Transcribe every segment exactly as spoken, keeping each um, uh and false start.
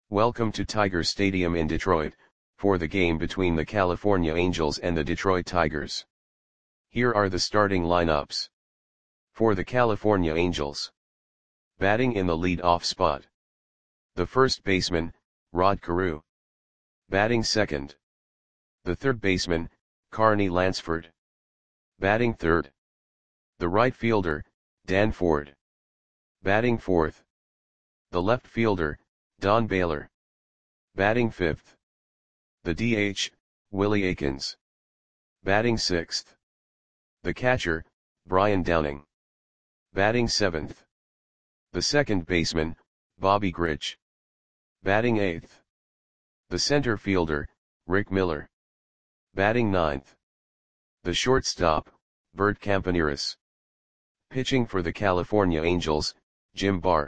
Welcome to Tiger Stadium in Detroit, for the game between the California Angels and the Detroit Tigers. Here are the starting lineups. For the California Angels. Batting in the lead-off spot. The first baseman, Rod Carew. Batting second. The third baseman, Carney Lansford. Batting third. The right fielder, Dan Ford. Batting fourth. The left fielder, Don Baylor. Batting fifth. The D H, Willie Aikens. Batting sixth. The catcher, Brian Downing. Batting seventh. The second baseman, Bobby Grich. Batting eighth. The center fielder, Rick Miller. Batting ninth. The shortstop, Bert Campaneris. Pitching for the California Angels, Jim Barr.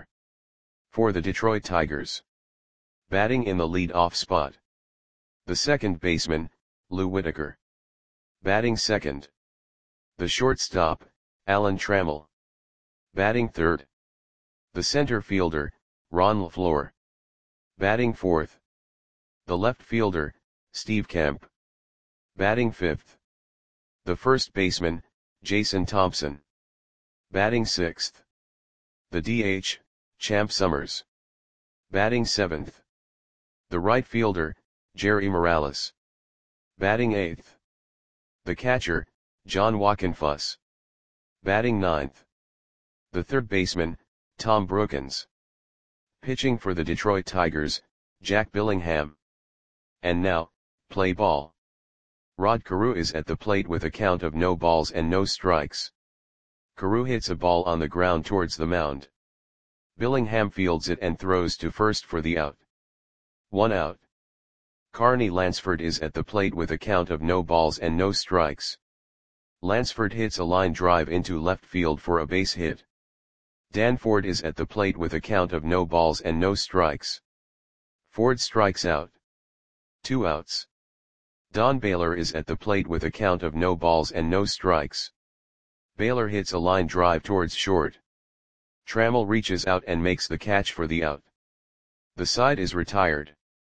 For the Detroit Tigers. Batting in the lead-off spot. The second baseman, Lou Whitaker. Batting second. The shortstop, Alan Trammell. Batting third. The center fielder, Ron LaFleur. Batting fourth. The left fielder, Steve Kemp. Batting fifth. The first baseman, Jason Thompson. Batting sixth. The D H, Champ Summers. Batting seventh. The right fielder, Jerry Morales. Batting eighth. The catcher, John Wockenfuss. Batting ninth. The third baseman, Tom Brookins. Pitching for the Detroit Tigers, Jack Billingham. And now, play ball. Rod Carew is at the plate with a count of no balls and no strikes. Carew hits a ball on the ground towards the mound. Billingham fields it and throws to first for the out. One out. Carney Lansford is at the plate with a count of no balls and no strikes. Lansford hits a line drive into left field for a base hit. Dan Ford is at the plate with a count of no balls and no strikes. Ford strikes out. Two outs. Don Baylor is at the plate with a count of no balls and no strikes. Baylor hits a line drive towards short. Trammell reaches out and makes the catch for the out. The side is retired.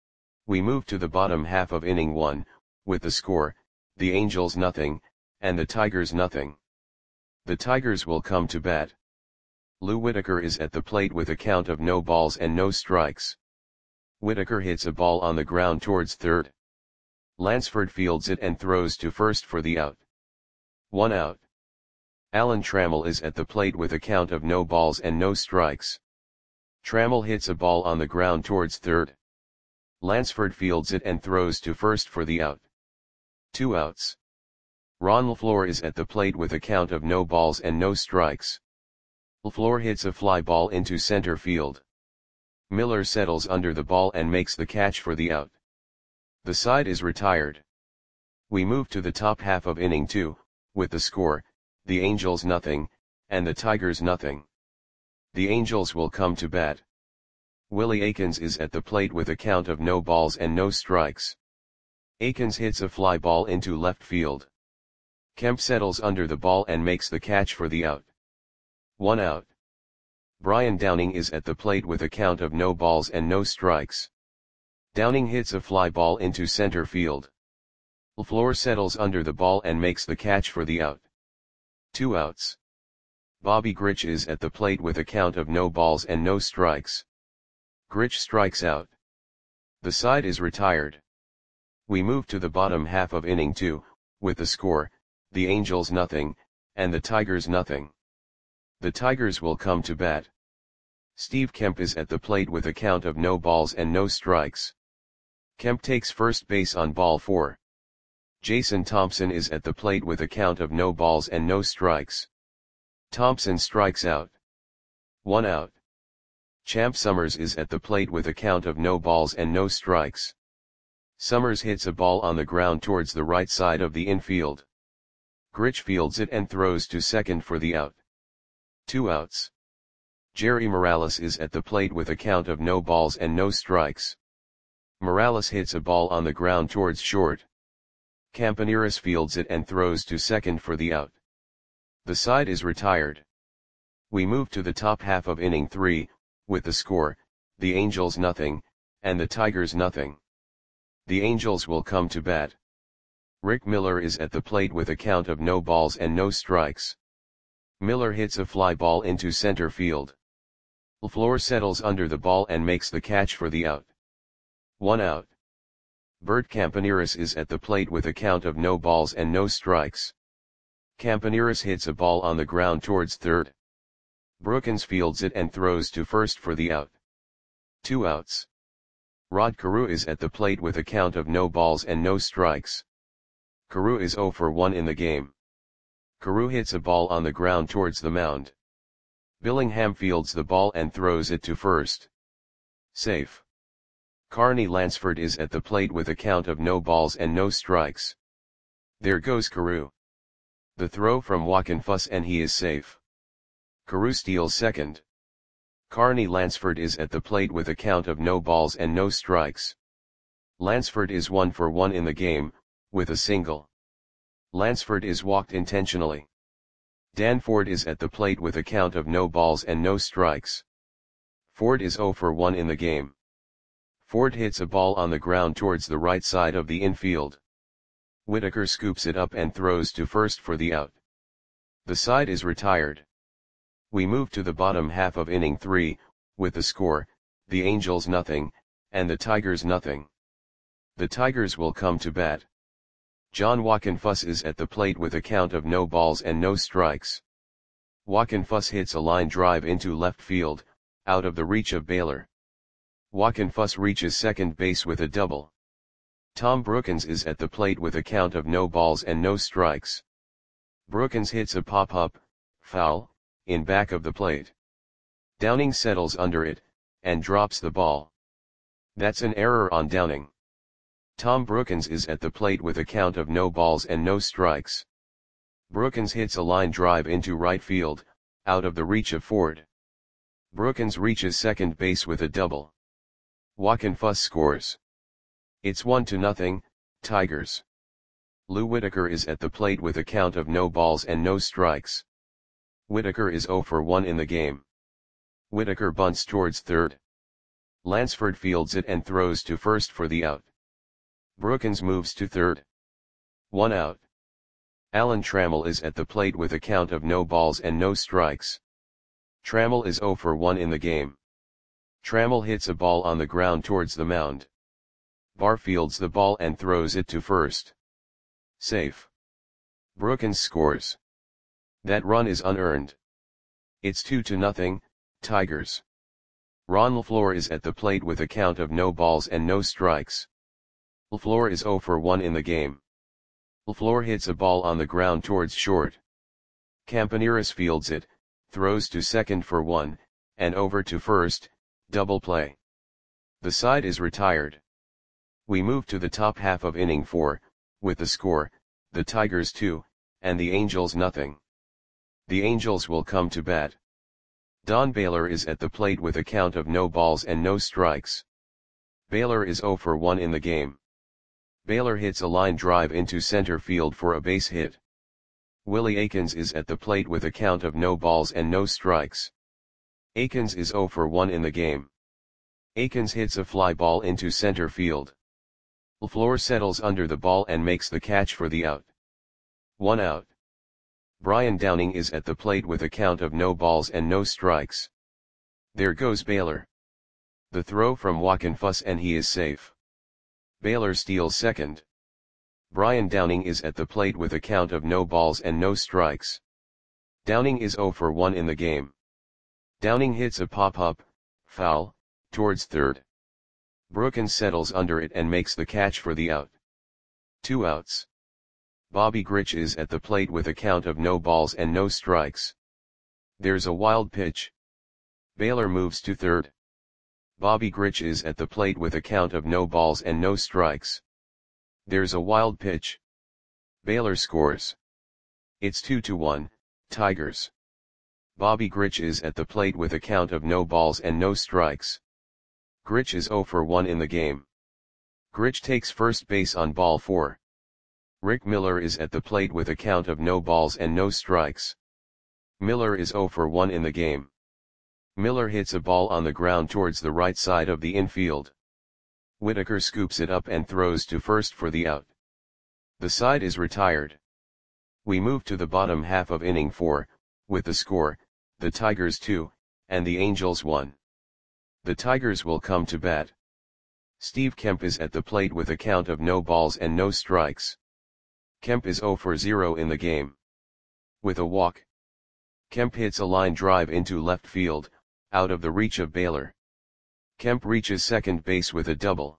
We move to the bottom half of inning one, with the score, the Angels nothing, and the Tigers nothing. The Tigers will come to bat. Lou Whitaker is at the plate with a count of no balls and no strikes. Whitaker hits a ball on the ground towards third. Lansford fields it and throws to first for the out. One out. Alan Trammell is at the plate with a count of no balls and no strikes. Trammell hits a ball on the ground towards third. Lansford fields it and throws to first for the out. Two outs. Ron LaFleur is at the plate with a count of no balls and no strikes. LaFleur hits a fly ball into center field. Miller settles under the ball and makes the catch for the out. The side is retired. We move to the top half of inning two, with the score, the Angels nothing, and the Tigers nothing. The Angels will come to bat. Willie Aikens is at the plate with a count of no balls and no strikes. Aikens hits a fly ball into left field. Kemp settles under the ball and makes the catch for the out. One out. Brian Downing is at the plate with a count of no balls and no strikes. Downing hits a fly ball into center field. LaFleur settles under the ball and makes the catch for the out. Two outs. Bobby Grich is at the plate with a count of no balls and no strikes. Grich strikes out. The side is retired. We move to the bottom half of inning two, with the score, the Angels nothing, and the Tigers nothing. The Tigers will come to bat. Steve Kemp is at the plate with a count of no balls and no strikes. Kemp takes first base on ball four. Jason Thompson is at the plate with a count of no balls and no strikes. Thompson strikes out. One out. Champ Summers is at the plate with a count of no balls and no strikes. Summers hits a ball on the ground towards the right side of the infield. Grich fields it and throws to second for the out. Two outs. Jerry Morales is at the plate with a count of no balls and no strikes. Morales hits a ball on the ground towards short. Campaneris fields it and throws to second for the out. The side is retired. We move to the top half of inning three, with the score, the Angels nothing, and the Tigers nothing. The Angels will come to bat. Rick Miller is at the plate with a count of no balls and no strikes. Miller hits a fly ball into center field. LaFleur settles under the ball and makes the catch for the out. One out. Bert Campaneris is at the plate with a count of no balls and no strikes. Campaneris hits a ball on the ground towards third. Brookins fields it and throws to first for the out. Two outs. Rod Carew is at the plate with a count of no balls and no strikes. Carew is oh for one in the game. Carew hits a ball on the ground towards the mound. Billingham fields the ball and throws it to first. Safe. Carney Lansford is at the plate with a count of no balls and no strikes. There goes Carew. The throw from Joaquin Fuss and he is safe. Carew steals second. Carney Lansford is at the plate with a count of no balls and no strikes. Lansford is one for one in the game, with a single. Lansford is walked intentionally. Dan Ford is at the plate with a count of no balls and no strikes. Ford is oh for one in the game. Ford hits a ball on the ground towards the right side of the infield. Whitaker scoops it up and throws to first for the out. The side is retired. We move to the bottom half of inning three, with the score, the Angels nothing, and the Tigers nothing. The Tigers will come to bat. John Joaquin Fuss is at the plate with a count of no balls and no strikes. Joaquin Fuss hits a line drive into left field, out of the reach of Baylor. Joaquin Fuss reaches second base with a double. Tom Brookins is at the plate with a count of no balls and no strikes. Brookins hits a pop-up, foul, in back of the plate. Downing settles under it, and drops the ball. That's an error on Downing. Tom Brookins is at the plate with a count of no balls and no strikes. Brookins hits a line drive into right field, out of the reach of Ford. Brookins reaches second base with a double. Joaquin Fuss scores. It's one to nothing, Tigers. Lou Whitaker is at the plate with a count of no balls and no strikes. Whitaker is oh for one in the game. Whitaker bunts towards third. Lansford fields it and throws to first for the out. Brookins moves to third. One out. Alan Trammell is at the plate with a count of no balls and no strikes. Trammell is oh for one in the game. Trammell hits a ball on the ground towards the mound. Barr fields the ball and throws it to first. Safe. Brookins scores. That run is unearned. It's two to nothing, Tigers. Ron LaFleur is at the plate with a count of no balls and no strikes. LaFleur is oh for one in the game. LaFleur hits a ball on the ground towards short. Campaneris fields it, throws to second for one, and over to first, double play. The side is retired. We move to the top half of inning four, with the score, the Tigers two, and the Angels nothing. The Angels will come to bat. Don Baylor is at the plate with a count of no balls and no strikes. Baylor is oh for one in the game. Baylor hits a line drive into center field for a base hit. Willie Aikens is at the plate with a count of no balls and no strikes. Aikens is oh for one in the game. Aikens hits a fly ball into center field. LaFleur settles under the ball and makes the catch for the out. One out. Brian Downing is at the plate with a count of no balls and no strikes. There goes Baylor. The throw from Joaquin Fuss and he is safe. Baylor steals second. Brian Downing is at the plate with a count of no balls and no strikes. Downing is oh for one in the game. Downing hits a pop-up, foul, towards third. Brookins settles under it and makes the catch for the out. Two outs. Bobby Grich is at the plate with a count of no balls and no strikes. There's a wild pitch. Baylor moves to third. Bobby Grich is at the plate with a count of no balls and no strikes. There's a wild pitch. Baylor scores. It's two to one, Tigers. Bobby Grich is at the plate with a count of no balls and no strikes. Grich is oh for one in the game. Grich takes first base on ball four. Rick Miller is at the plate with a count of no balls and no strikes. Miller is oh for one in the game. Miller hits a ball on the ground towards the right side of the infield. Whitaker scoops it up and throws to first for the out. The side is retired. We move to the bottom half of inning four, with the score, the Tigers two, and the Angels one. The Tigers will come to bat. Steve Kemp is at the plate with a count of no balls and no strikes. Kemp is zero for zero in the game. With a walk, Kemp hits a line drive into left field, out of the reach of Baylor. Kemp reaches second base with a double.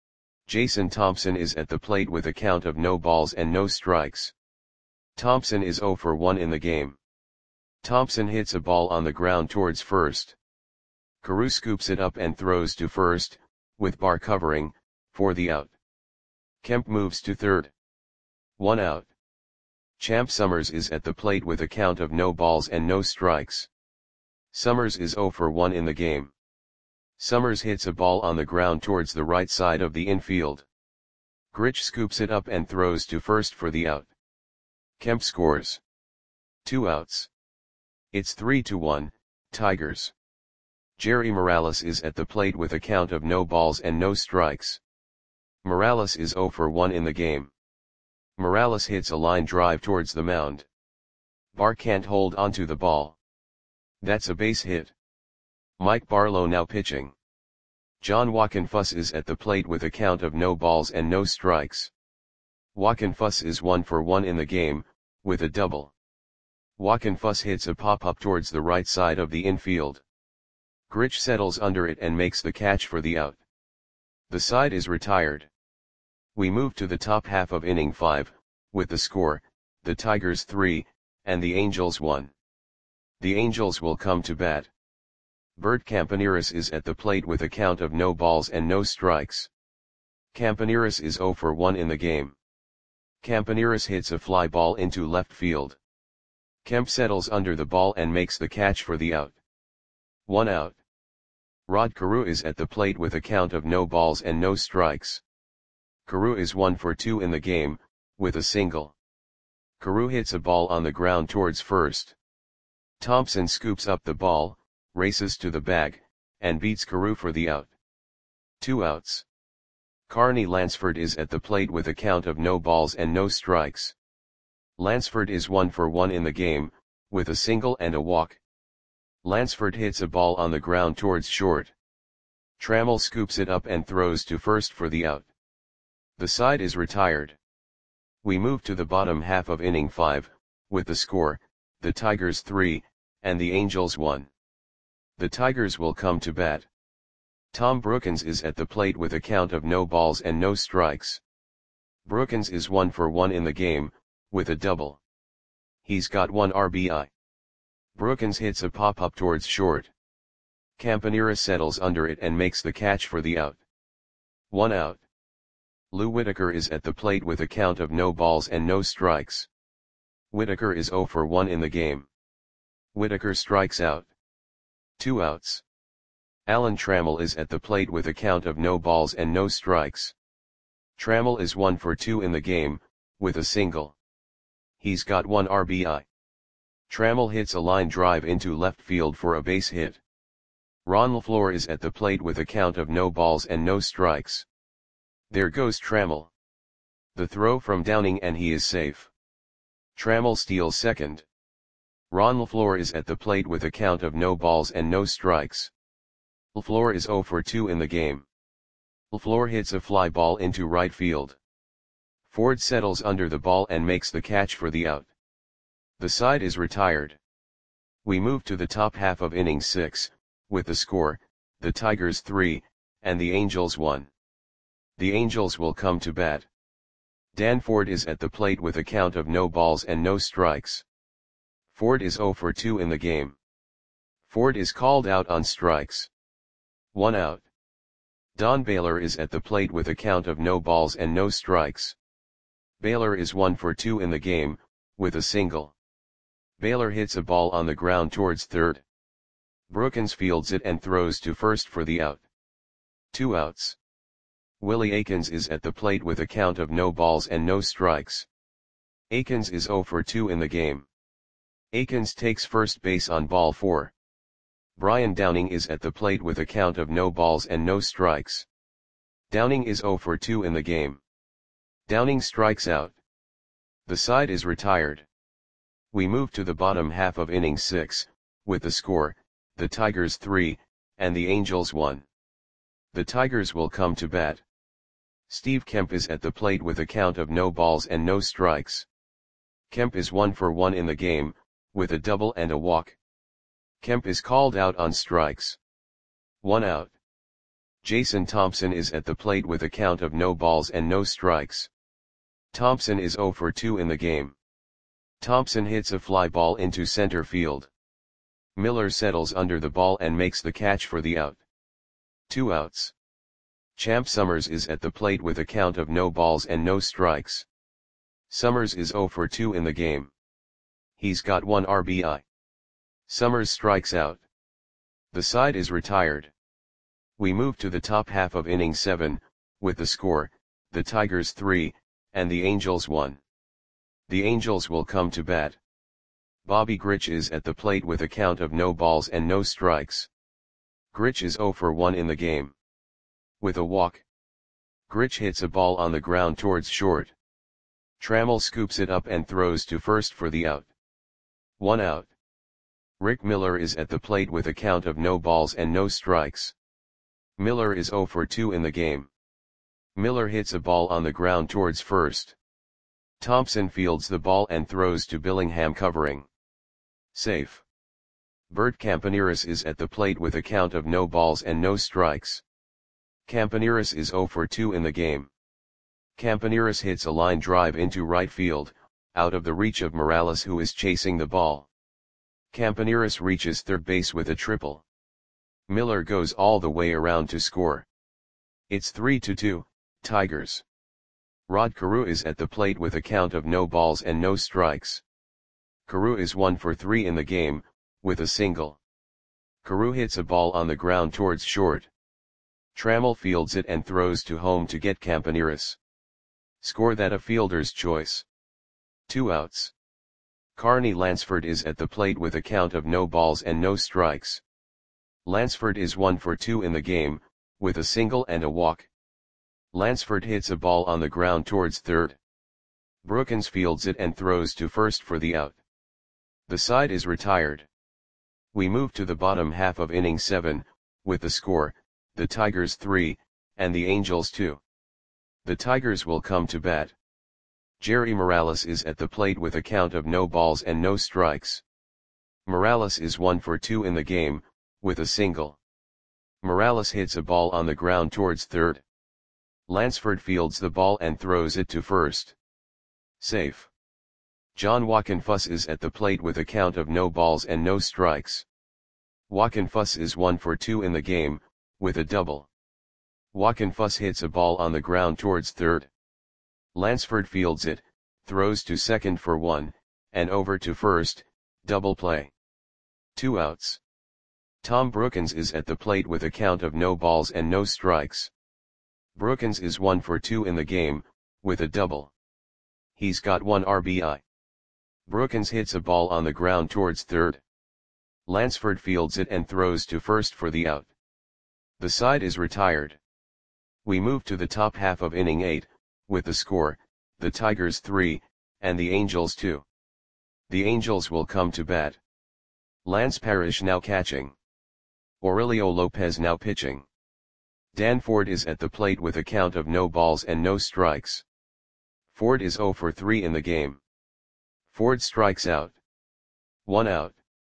Jason Thompson is at the plate with a count of no balls and no strikes. Thompson is zero for one in the game. Thompson hits a ball on the ground towards first. Carew scoops it up and throws to first, with Barr covering, for the out. Kemp moves to third. One out. Champ Summers is at the plate with a count of no balls and no strikes. Summers is zero for one in the game. Summers hits a ball on the ground towards the right side of the infield. Grich scoops it up and throws to first for the out. Kemp scores. Two outs. It's three to one, Tigers. Jerry Morales is at the plate with a count of no balls and no strikes. Morales is zero for one in the game. Morales hits a line drive towards the mound. Barr can't hold onto the ball. That's a base hit. Mike Barlow now pitching. John Wockenfuss is at the plate with a count of no balls and no strikes. Wockenfuss is one for one in the game, with a double. Wockenfuss hits a pop-up towards the right side of the infield. Grich settles under it and makes the catch for the out. The side is retired. We move to the top half of inning five, with the score, the Tigers three, and the Angels one. The Angels will come to bat. Bert Campaneris is at the plate with a count of no balls and no strikes. Campaneris is zero for one in the game. Campaneris hits a fly ball into left field. Kemp settles under the ball and makes the catch for the out. One out. Rod Carew is at the plate with a count of no balls and no strikes. Carew is one for two in the game, with a single. Carew hits a ball on the ground towards first. Thompson scoops up the ball, races to the bag, and beats Carew for the out. Two outs. Carney Lansford is at the plate with a count of no balls and no strikes. Lansford is one for one in the game, with a single and a walk. Lansford hits a ball on the ground towards short. Trammell scoops it up and throws to first for the out. The side is retired. We move to the bottom half of inning five, with the score, the Tigers three, and the Angels one. The Tigers will come to bat. Tom Brookins is at the plate with a count of no balls and no strikes. Brookins is one for one in the game, with a double. He's got one R B I. Brookins hits a pop-up towards short. Campaneris settles under it and makes the catch for the out. One out. Lou Whitaker is at the plate with a count of no balls and no strikes. Whitaker is zero for one in the game. Whitaker strikes out. Two outs. Alan Trammell is at the plate with a count of no balls and no strikes. Trammell is one for two in the game, with a single. He's got one R B I. Trammell hits a line drive into left field for a base hit. Ron LaFleur is at the plate with a count of no balls and no strikes. There goes Trammell. The throw from Downing and he is safe. Trammell steals second. Ron LaFleur is at the plate with a count of no balls and no strikes. LaFleur is zero for two in the game. LaFleur hits a fly ball into right field. Ford settles under the ball and makes the catch for the out. The side is retired. We move to the top half of inning six, with the score, the Tigers three, and the Angels one. The Angels will come to bat. Dan Ford is at the plate with a count of no balls and no strikes. Ford is zero for two in the game. Ford is called out on strikes. One out. Don Baylor is at the plate with a count of no balls and no strikes. Baylor is one for two in the game, with a single. Baylor hits a ball on the ground towards third. Brookins fields it and throws to first for the out. Two outs. Willie Aikens is at the plate with a count of no balls and no strikes. Aikens is zero for two in the game. Aikens takes first base on ball four. Brian Downing is at the plate with a count of no balls and no strikes. Downing is zero for two in the game. Downing strikes out. The side is retired. We move to the bottom half of inning six, with the score, the Tigers three, and the Angels one. The Tigers will come to bat. Steve Kemp is at the plate with a count of no balls and no strikes. Kemp is one for one in the game, with a double and a walk. Kemp is called out on strikes. One out. Jason Thompson is at the plate with a count of no balls and no strikes. Thompson is zero for two in the game. Thompson hits a fly ball into center field. Miller settles under the ball and makes the catch for the out. Two outs. Champ Summers is at the plate with a count of no balls and no strikes. Summers is zero for two in the game. He's got one R B I. Summers strikes out. The side is retired. We move to the top half of inning seven, with the score, the Tigers three, and the Angels one. The Angels will come to bat. Bobby Grich is at the plate with a count of no balls and no strikes. Grich is zero for one in the game. With a walk. Grich hits a ball on the ground towards short. Trammell scoops it up and throws to first for the out. One out. Rick Miller is at the plate with a count of no balls and no strikes. Miller is zero for two in the game. Miller hits a ball on the ground towards first. Thompson fields the ball and throws to Billingham covering. Safe. Bert Campaneris is at the plate with a count of no balls and no strikes. Campaneris is zero for two in the game. Campaneris hits a line drive into right field, out of the reach of Morales, who is chasing the ball. Campaneris reaches third base with a triple. Miller goes all the way around to score. It's three to two, Tigers. Rod Carew is at the plate with a count of no balls and no strikes. Carew is one for three in the game, with a single. Carew hits a ball on the ground towards short. Trammell fields it and throws to home to get Campaneris. Score that a fielder's choice. Two outs. Carney Lansford is at the plate with a count of no balls and no strikes. Lansford is one for two in the game, with a single and a walk. Lansford hits a ball on the ground towards third. Brookins fields it and throws to first for the out. The side is retired. We move to the bottom half of inning seven, with the score, the Tigers three, and the Angels two. The Tigers will come to bat. Jerry Morales is at the plate with a count of no balls and no strikes. Morales is one for two in the game, with a single. Morales hits a ball on the ground towards third. Lansford fields the ball and throws it to first. Safe. John Wockenfuss is at the plate with a count of no balls and no strikes. Wockenfuss is one for two in the game, with a double. Wockenfuss hits a ball on the ground towards third. Lansford fields it, throws to second for one, and over to first, double play. Two outs. Tom Brookins is at the plate with a count of no balls and no strikes. Brookins is one for two in the game, with a double. He's got one R B I. Brookins hits a ball on the ground towards third. Lansford fields it and throws to first for the out. The side is retired. We move to the top half of inning eight, with the score, the Tigers three, and the Angels two. The Angels will come to bat. Lance Parrish now catching. Aurelio Lopez now pitching. Dan Ford is at the plate with a count of no balls and no strikes. Ford is zero for three in the game. Ford strikes out. One out.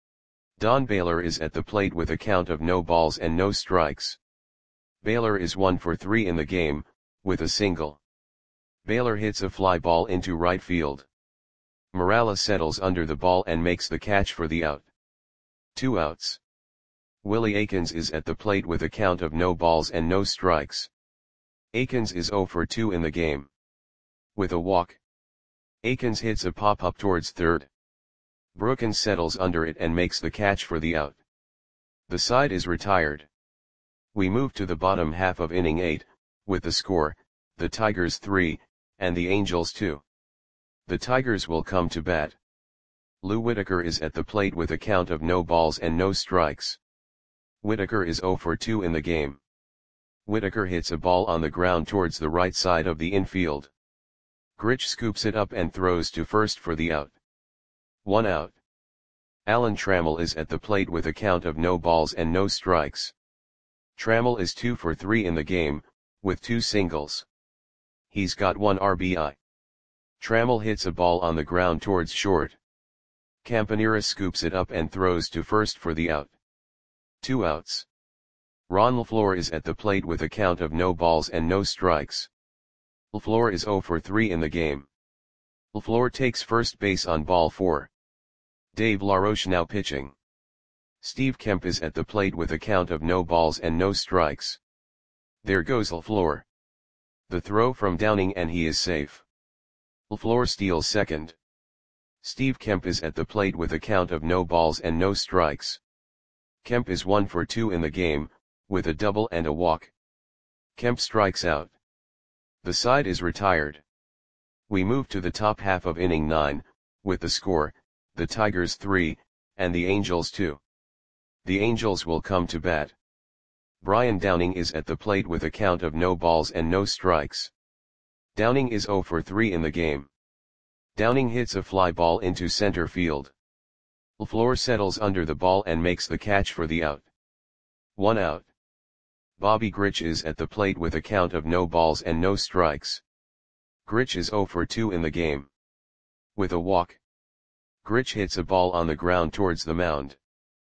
Don Baylor is at the plate with a count of no balls and no strikes. Baylor is one for three in the game, with a single. Baylor hits a fly ball into right field. Morales settles under the ball and makes the catch for the out. Two outs. Willie Aikens is at the plate with a count of no balls and no strikes. Aikens is zero for two in the game. With a walk. Aikens hits a pop-up towards third. Brookins settles under it and makes the catch for the out. The side is retired. We move to the bottom half of inning eight, with the score, the Tigers three, and the Angels two. The Tigers will come to bat. Lou Whitaker is at the plate with a count of no balls and no strikes. Whitaker is zero for two in the game. Whitaker hits a ball on the ground towards the right side of the infield. Grich scoops it up and throws to first for the out. One out. Alan Trammell is at the plate with a count of no balls and no strikes. Trammell is two for three in the game, with two singles. He's got one R B I. Trammell hits a ball on the ground towards short. Campaneris scoops it up and throws to first for the out. Two outs. Ron LaFleur is at the plate with a count of no balls and no strikes. LaFleur is zero for three in the game. LaFleur takes first base on ball four. Dave LaRoche now pitching. Steve Kemp is at the plate with a count of no balls and no strikes. There goes LaFleur. The throw from Downing and he is safe. LaFleur steals second. Steve Kemp is at the plate with a count of no balls and no strikes. Kemp is one for two in the game, with a double and a walk. Kemp strikes out. The side is retired. We move to the top half of inning nine, with the score, the Tigers three, and the Angels two. The Angels will come to bat. Brian Downing is at the plate with a count of no balls and no strikes. Downing is zero for three in the game. Downing hits a fly ball into center field. LaFleur settles under the ball and makes the catch for the out. One out. Bobby Grich is at the plate with a count of no balls and no strikes. Grich is zero for two in the game. With a walk. Grich hits a ball on the ground towards the mound.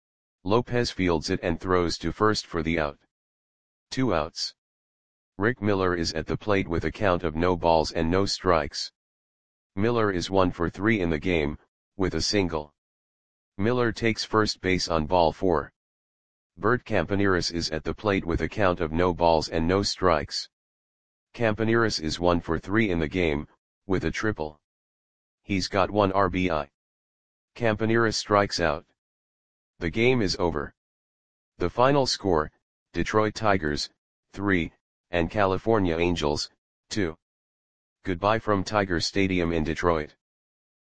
Lopez fields it and throws to first for the out. Two outs. Rick Miller is at the plate with a count of no balls and no strikes. Miller is one for three in the game, with a single. Miller takes first base on ball four. Bert Campaneris is at the plate with a count of no balls and no strikes. Campaneris is one for three in the game, with a triple. He's got one R B I. Campaneris strikes out. The game is over. The final score, Detroit Tigers, three, and California Angels, two. Goodbye from Tiger Stadium in Detroit.